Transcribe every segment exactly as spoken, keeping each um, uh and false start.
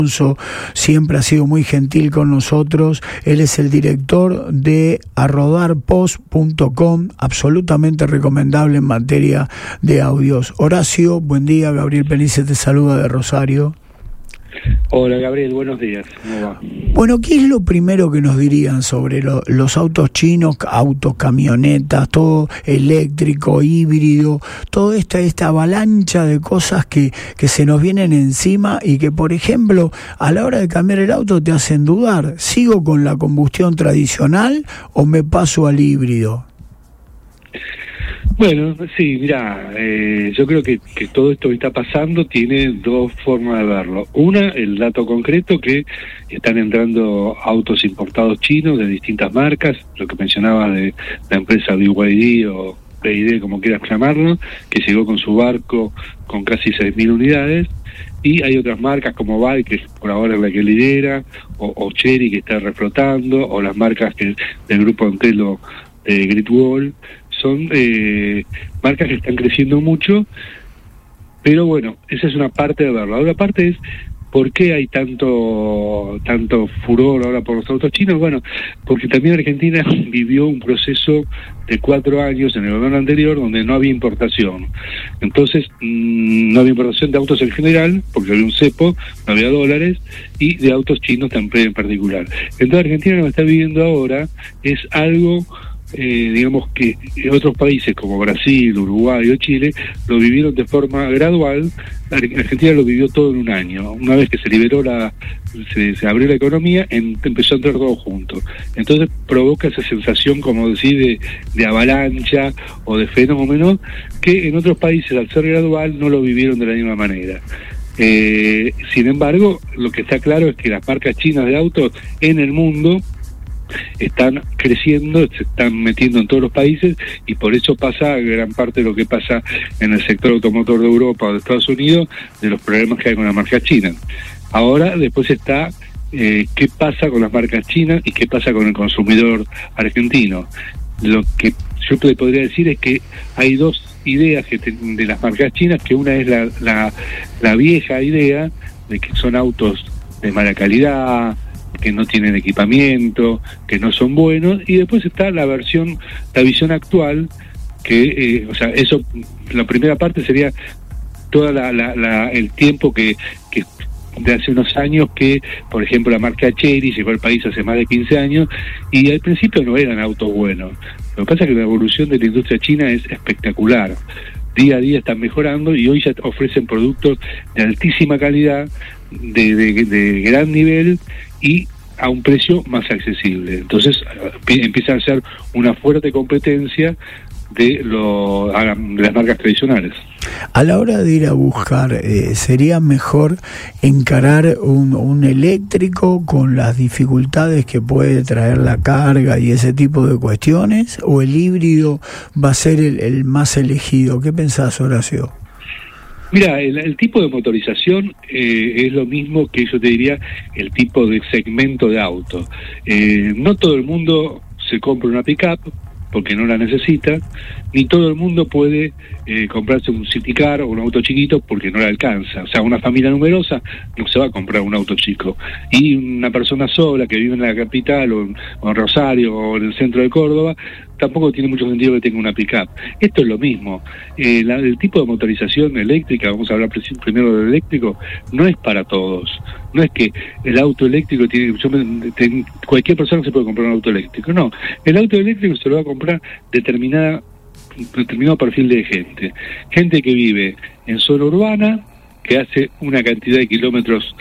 Siempre ha sido muy gentil con nosotros. Él es el director de a rodar post punto com, absolutamente recomendable en materia de audios. Horacio, buen día. Gabriel Penice te saluda de Rosario. Hola Gabriel, buenos días. ¿Cómo va? Bueno, ¿qué es lo primero que nos dirían sobre lo, los autos chinos, autos, camionetas, todo eléctrico, híbrido, toda esta, esta avalancha de cosas que, que se nos vienen encima y que, por ejemplo, a la hora de cambiar el auto te hacen dudar? ¿Sigo con la combustión tradicional o me paso al híbrido? Bueno, sí, mirá, eh, yo creo que, que todo esto que está pasando tiene dos formas de verlo. Una, el dato concreto, que están entrando autos importados chinos de distintas marcas, lo que mencionaba de la empresa B Y D o B Y D, como quieras llamarlo, que llegó con su barco con casi seis mil unidades, y hay otras marcas como Bike, que por ahora es la que lidera, o, o Chery, que está reflotando, o las marcas que del grupo Antelo de Great Wall. Son eh, marcas que están creciendo mucho, pero bueno, esa es una parte de verlo. La otra parte es por qué hay tanto tanto furor ahora por los autos chinos. Bueno, porque también Argentina vivió un proceso de cuatro años en el gobierno anterior donde no había importación. Entonces, mmm, no había importación de autos en general, porque había un cepo, no había dólares, y de autos chinos también en particular. Entonces Argentina lo que está viviendo ahora es algo... Eh, digamos que otros países como Brasil, Uruguay o Chile lo vivieron de forma gradual. Argentina lo vivió todo en un año. Una vez que se liberó la se, se abrió la economía, en, empezó a entrar todo junto. Entonces provoca esa sensación, como decir, de, de avalancha o de fenómeno que en otros países, al ser gradual, no lo vivieron de la misma manera. Eh, sin embargo, lo que está claro es que las marcas chinas de autos en el mundo están creciendo, se están metiendo en todos los países, y por eso pasa gran parte de lo que pasa en el sector automotor de Europa o de Estados Unidos, de los problemas que hay con las marcas chinas. Ahora después está eh, qué pasa con las marcas chinas y qué pasa con el consumidor argentino. Lo que yo te podría decir es que hay dos ideas que te, de las marcas chinas, que una es la, la, la vieja idea de que son autos de mala calidad, que no tienen equipamiento, que no son buenos, y después está la versión, la visión actual, que, eh, o sea, eso, la primera parte sería toda la, la, la el tiempo que, que de hace unos años que, por ejemplo, la marca Chery llegó al país hace más de quince años, y al principio no eran autos buenos. Lo que pasa es que la evolución de la industria china es espectacular. Día a día están mejorando y hoy ya ofrecen productos de altísima calidad, de, de, de gran nivel y a un precio más accesible. Entonces empieza a ser una fuerte competencia de, lo, de las marcas tradicionales. A la hora de ir a buscar, eh, ¿sería mejor encarar un, un eléctrico con las dificultades que puede traer la carga y ese tipo de cuestiones? ¿O el híbrido va a ser el, el más elegido? ¿Qué pensás, Horacio? Mira, el, el tipo de motorización eh, es lo mismo que yo te diría el tipo de segmento de auto. Eh, no todo el mundo se compra una pick-up porque no la necesita, ni todo el mundo puede eh, comprarse un city car o un auto chiquito porque no le alcanza. O sea, una familia numerosa no se va a comprar un auto chico. Y una persona sola que vive en la capital o en, o en Rosario o en el centro de Córdoba, tampoco tiene mucho sentido que tenga una pick-up. Esto es lo mismo. Eh, la, el tipo de motorización eléctrica, vamos a hablar primero del eléctrico, no es para todos. No es que el auto eléctrico tiene, yo me, ten, cualquier persona se puede comprar un auto eléctrico. No, el auto eléctrico se lo va a comprar determinada determinado perfil de gente. Gente que vive en zona urbana, que hace una cantidad de kilómetros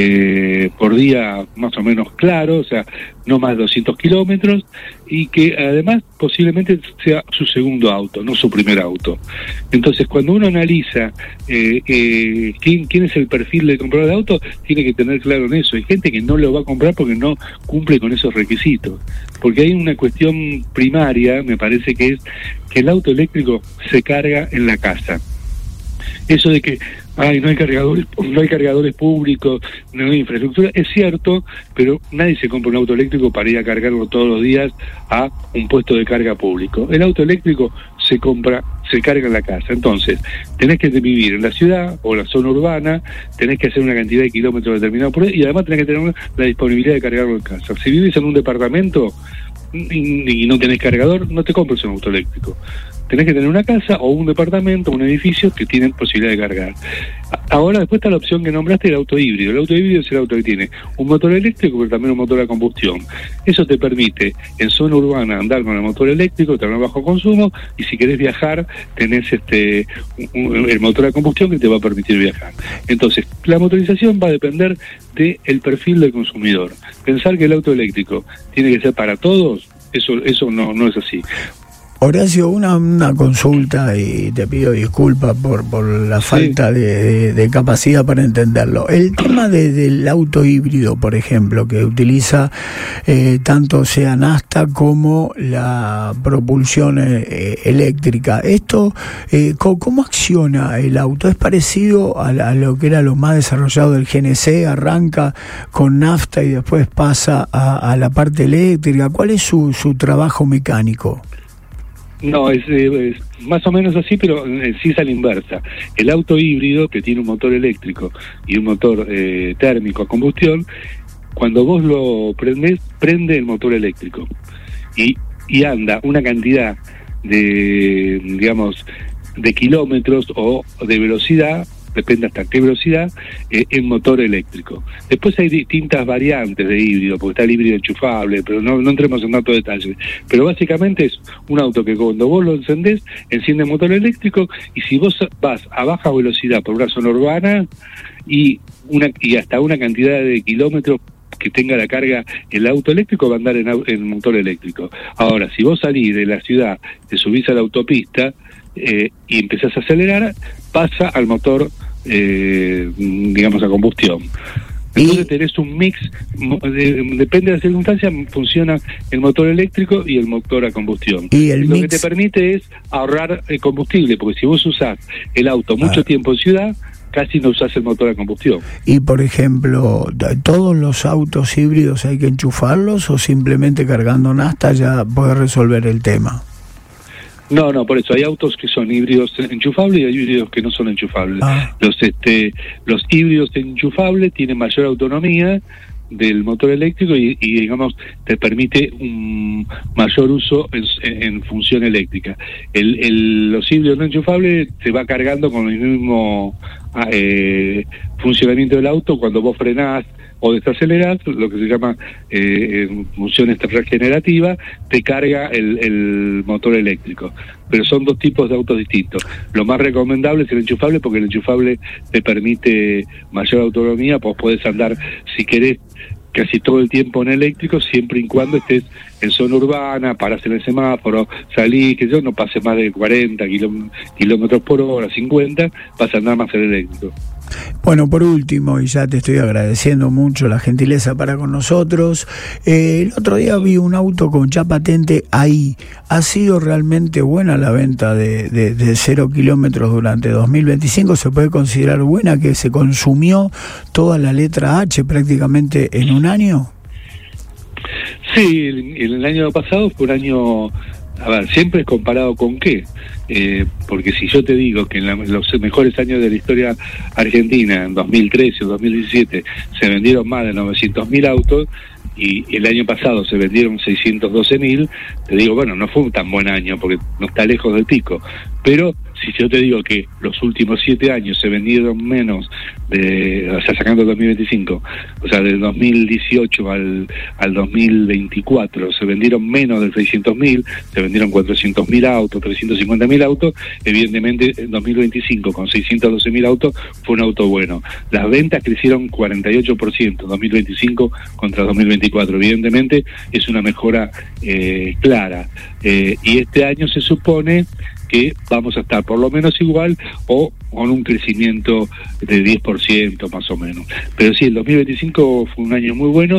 eh, por día más o menos claro, o sea, no más de doscientos kilómetros, y que además posiblemente sea su segundo auto, no su primer auto. Entonces, cuando uno analiza eh, eh, quién, quién es el perfil de comprador de auto, tiene que tener claro en eso. Hay gente que no lo va a comprar porque no cumple con esos requisitos. Porque hay una cuestión primaria, me parece que es que el auto eléctrico se carga en la casa. Eso de que ay, no hay cargadores, no hay cargadores públicos, no hay infraestructura, es cierto, pero nadie se compra un auto eléctrico para ir a cargarlo todos los días a un puesto de carga público. El auto eléctrico se compra, se carga en la casa. Entonces, tenés que vivir en la ciudad o en la zona urbana, tenés que hacer una cantidad de kilómetros determinados por ahí, y además tenés que tener la disponibilidad de cargarlo en casa. Si vivís en un departamento y, y no tenés cargador, no te compres un auto eléctrico. Tenés que tener una casa o un departamento, un edificio que tienen posibilidad de cargar. Ahora, después está la opción que nombraste, el auto híbrido. El auto híbrido es el auto que tiene un motor eléctrico, pero también un motor a combustión. Eso te permite, en zona urbana, andar con el motor eléctrico, tener bajo consumo, y si querés viajar, tenés este un, el motor a combustión que te va a permitir viajar. Entonces, la motorización va a depender del perfil del consumidor. Pensar que el auto eléctrico tiene que ser para todos, eso, eso no, no es así. Horacio, una, una consulta, y te pido disculpas por, por la falta sí. de, de, de capacidad para entenderlo. El tema de, del auto híbrido, por ejemplo, que utiliza eh, tanto sea nafta como la propulsión eh, eléctrica, ¿esto eh, ¿cómo, cómo acciona el auto? ¿Es parecido a, a lo que era lo más desarrollado del G N C? ¿Arranca con nafta y después pasa a, a la parte eléctrica? ¿Cuál es su, su trabajo mecánico? No, es, es más o menos así, pero eh, sí es a la inversa. El auto híbrido, que tiene un motor eléctrico y un motor eh, térmico a combustión, cuando vos lo prendés, prende el motor eléctrico y, y anda una cantidad de, digamos, de kilómetros o de velocidad, depende hasta qué velocidad, eh, en motor eléctrico. Después hay distintas variantes de híbrido, porque está el híbrido enchufable, pero no, no entremos en tantos detalles. Pero básicamente es un auto que cuando vos lo encendés, enciende el motor eléctrico, y si vos vas a baja velocidad por una zona urbana y, una, y hasta una cantidad de kilómetros que tenga la carga el auto eléctrico, va a andar en, en motor eléctrico. Ahora, si vos salís de la ciudad, te subís a la autopista eh, y empezás a acelerar, pasa al motor Eh, digamos a combustión. Entonces ¿Y? tenés un mix, de, depende de la circunstancia, funciona el motor eléctrico y el motor a combustión. ¿Y el Lo mix? que te permite es ahorrar el combustible, porque si vos usás el auto mucho ah. tiempo en ciudad, casi no usás el motor a combustión. Y por ejemplo, ¿todos los autos híbridos hay que enchufarlos o simplemente cargando nafta ya podés resolver el tema? No, no, por eso hay autos que son híbridos enchufables y hay híbridos que no son enchufables. Ah. Los este los híbridos enchufables tienen mayor autonomía del motor eléctrico y, y digamos te permite un mayor uso en, en función eléctrica. El, el, los híbridos no enchufables se va cargando con el mismo eh, funcionamiento del auto cuando vos frenás o desacelerás, lo que se llama eh, en función esta regenerativa, te carga el, el motor eléctrico. Pero son dos tipos de autos distintos. Lo más recomendable es el enchufable, porque el enchufable te permite mayor autonomía, pues podés andar, si querés, casi todo el tiempo en eléctrico, siempre y cuando estés en zona urbana, parás en el semáforo, salís, que yo no pase más de cuarenta kilómetros por hora, cincuenta, vas a andar más en eléctrico. Bueno, por último, y ya te estoy agradeciendo mucho la gentileza para con nosotros, eh, el otro día vi un auto con ya patente ahí. ¿Ha sido realmente buena la venta de, de, de cero kilómetros durante dos mil veinticinco? ¿Se puede considerar buena, que se consumió toda la letra H prácticamente en un año? Sí, el, el año pasado fue un año, a ver, siempre es comparado con qué, eh, porque si yo te digo que en la, los mejores años de la historia argentina, en dos mil trece o dos mil diecisiete, se vendieron más de novecientos mil autos, y el año pasado se vendieron seiscientos doce mil, te digo, bueno, no fue un tan buen año, porque no está lejos del pico, pero si yo te digo que los últimos siete años se vendieron menos, de, o sea, sacando el dos mil veinticinco, o sea, del dos mil dieciocho al, al dos mil veinticuatro, se vendieron menos de seiscientos mil, se vendieron cuatrocientos mil autos, trescientos cincuenta mil autos, evidentemente en dos mil veinticinco con seiscientos doce mil autos fue un auto bueno. Las ventas crecieron cuarenta y ocho por ciento, dos mil veinticinco contra dos mil veinticuatro, evidentemente es una mejora eh, clara, eh, y este año se supone que vamos a estar por lo menos igual o con un crecimiento de diez por ciento más o menos. Pero sí, el dos mil veinticinco fue un año muy bueno,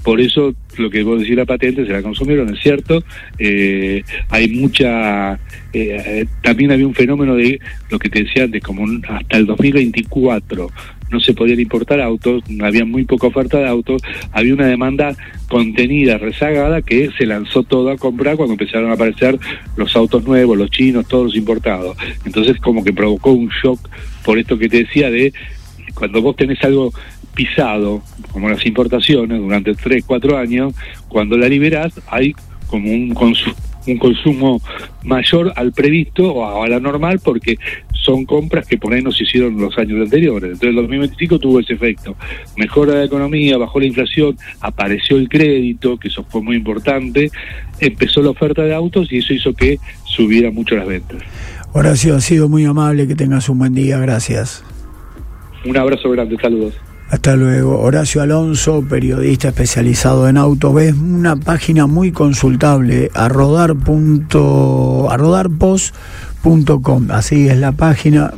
por eso lo que vos decís, la patente se la consumieron, es cierto. Eh, hay mucha, eh, también había un fenómeno de lo que te decía antes, como un, hasta el dos mil veinticuatro no se podían importar autos, había muy poca oferta de autos, había una demanda contenida, rezagada, que se lanzó todo a comprar cuando empezaron a aparecer los autos nuevos, los chinos, todos los importados. Entonces como que provocó un shock por esto que te decía de cuando vos tenés algo pisado, como las importaciones, durante tres, cuatro años, cuando la liberás hay como un consumo un consumo mayor al previsto o a la normal, porque son compras que por ahí no se hicieron los años anteriores. Entonces el dos mil veinticinco tuvo ese efecto. Mejora la economía, bajó la inflación, apareció el crédito, que eso fue muy importante, empezó la oferta de autos y eso hizo que subiera mucho las ventas. Horacio, ha sido muy amable, que tengas un buen día, gracias. Un abrazo grande, saludos. Hasta luego. Horacio Alonso, periodista especializado en autos. Ves una página muy consultable, a rodar punto, a rodar post punto com, así es la página.